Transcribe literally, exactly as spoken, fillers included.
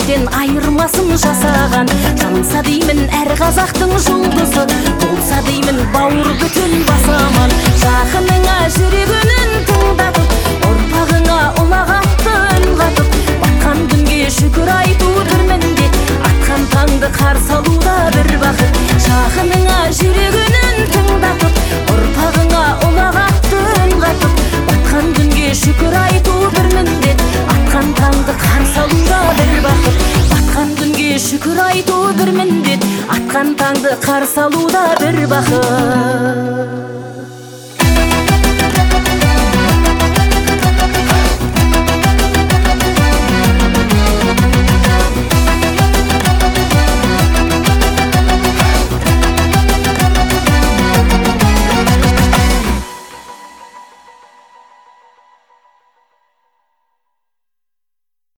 көштен айырмасын жасаған. Жанса деймін әр қазақтың жұлдызы, болса деймін бауыр бүтін басаман. Жақыныңа жүрегінің тыңдатып, ұрпағыңа ұлағатты үн қатып, батқан күнге шүкір айту бір міндет, атқан таңды қарсы алуда бір бақыт. Жақыныңа жүрегінің тыңдатып, ұрпағыңа ұлағатты үн қатып, батқан күнге шүкір айту бір міндет, атқан таңды қарсы алуда бір бақыт. Батқан күнге шүкір айту бір міндет, атқан таңды қарсы алуда бір бақыт.